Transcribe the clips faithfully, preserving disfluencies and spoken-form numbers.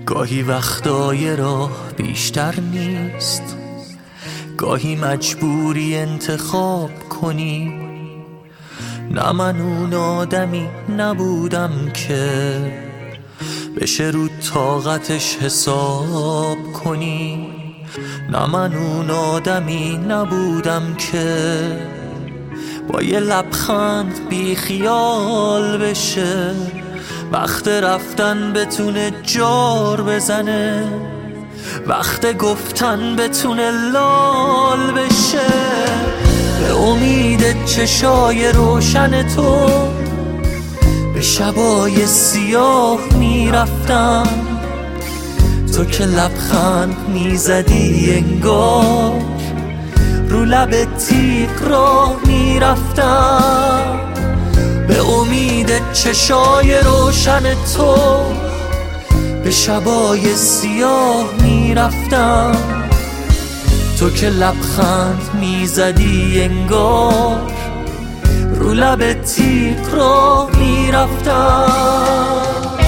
گاهی وقتای راه بیشتر نیست، گاهی مجبوری انتخاب کنی. نه من اون آدمی نبودم که بشه رو طاقتش حساب کنی. نه من اون آدمی نبودم که با یه لبخند بی خیال بشه، وقت رفتن بتونه جار بزنه، وقت گفتن بتونه لال بشه. به امید چشای روشن تو به شبای سیاه میرفتم، تو که لبخند میزدی انگار رو لب تیغ راه میرفتم. به امید چشای روشن تو به شبای سیاه میرفتم، تو که لبخند میزدی انگار رو لب تیغ راه میرفتم.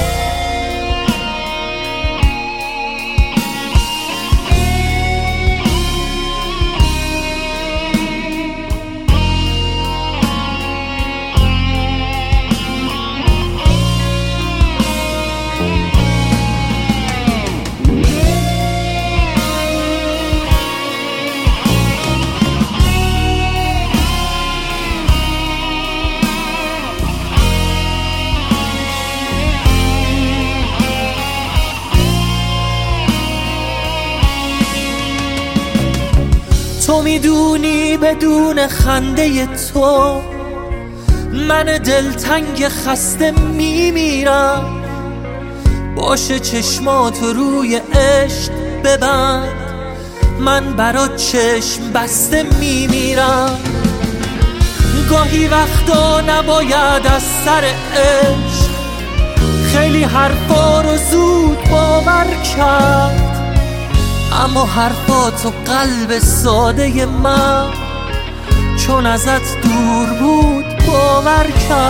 تو میدونی بدون خنده تو من دلتنگ خسته میمیرم. باشه چشماتو روی عشق ببند، من برات چشم بسته میمیرم. گاهی وقتا نباید از سر عشق خیلی حرفا رو زود باور کرد، اما حرفاتو قلب ساده من چون ازت دور بود باور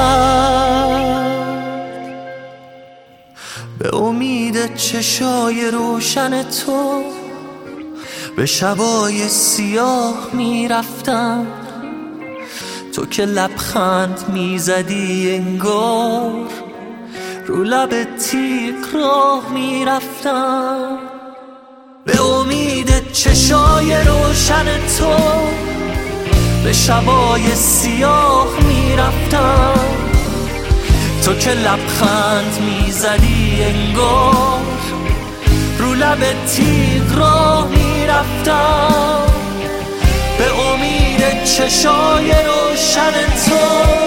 کرد. به امید چشای روشن تو به شبای سیاه میرفتم، تو که لبخند میزدی انگار رو لب تیغ راه میرفتم. به امید چشای روشن تو به شبای سیاه میرفتم، تو که لبخند میزدی انگار رو لب تیغ راه میرفتم. به امید چشای روشن تو